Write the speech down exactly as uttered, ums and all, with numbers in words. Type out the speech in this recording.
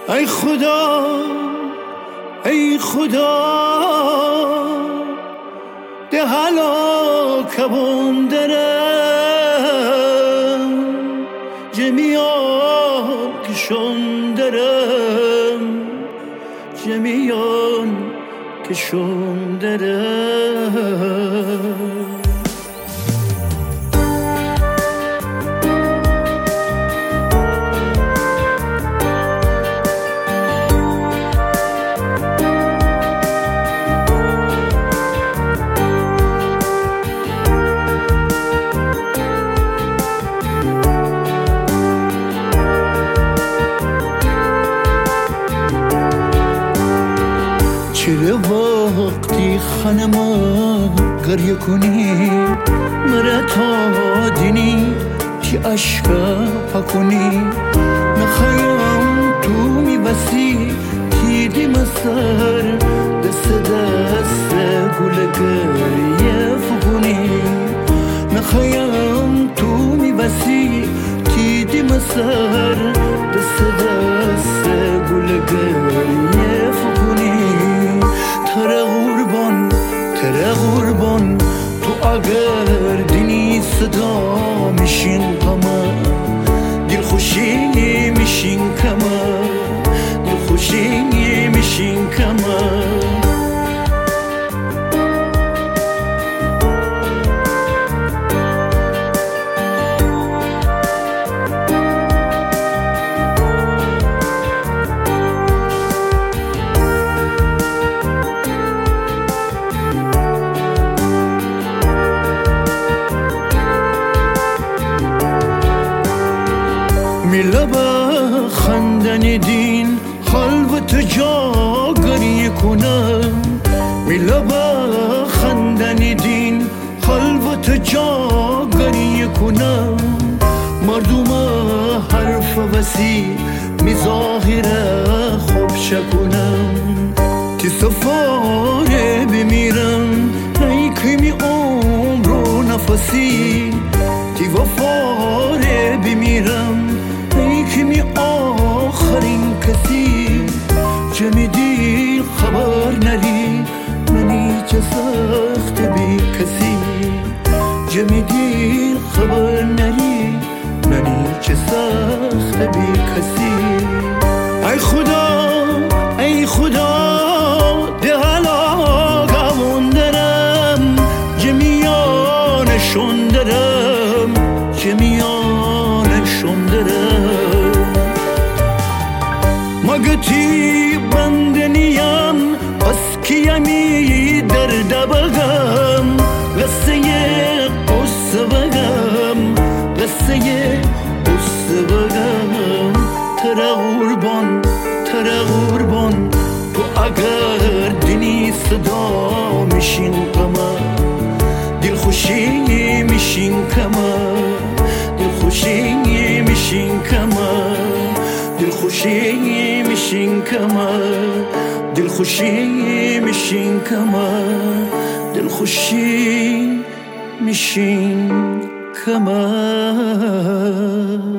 ای خدا ای خدا ده هلاکم درم جمیان کشون درم جمیان کشون درم چرا وقتی خانما گریه کنی مرا تا دینی که عشقا پکنی نخوایم تو میبسی تیدی مسر دست دست گل گریه فکنی نخوایم تو میبسی تیدی مسر دست دست گل گریه فکنی تره قربان تره قربان تو اگر دینی صدا میشین قمر دل خوشی میشین کمر دل خوشی میشین کمر میلبا خندن دین خلوت جا گریه کنم میلبا خندن دین خلوت جا گریه کنم مردم حرف وسی میظاهره خوب شکنم تی سفاره بمیرم ای کمی عمر و نفسی تی وفاره بمیرم کمی آخرین کسی جمع دیر خبر نری منی چه سخت بی کسی جمع دیر خبر نری منی چه سخت بی کسی ای خدا ای خدا ده هلاکم درم جمیانشون درم جمیانشون درم مگتی بندنیم پس کیمی درد بگم قصه قصه بگم قصه قصه بگم تره قربان تره قربان تو اگر دینی صدا میشین قمر دل خوشی میشین کمر دل خوشی میشین کمر دل خوشی میشین کمر دل خوشی میشین کمر دل خوشی میشین کمر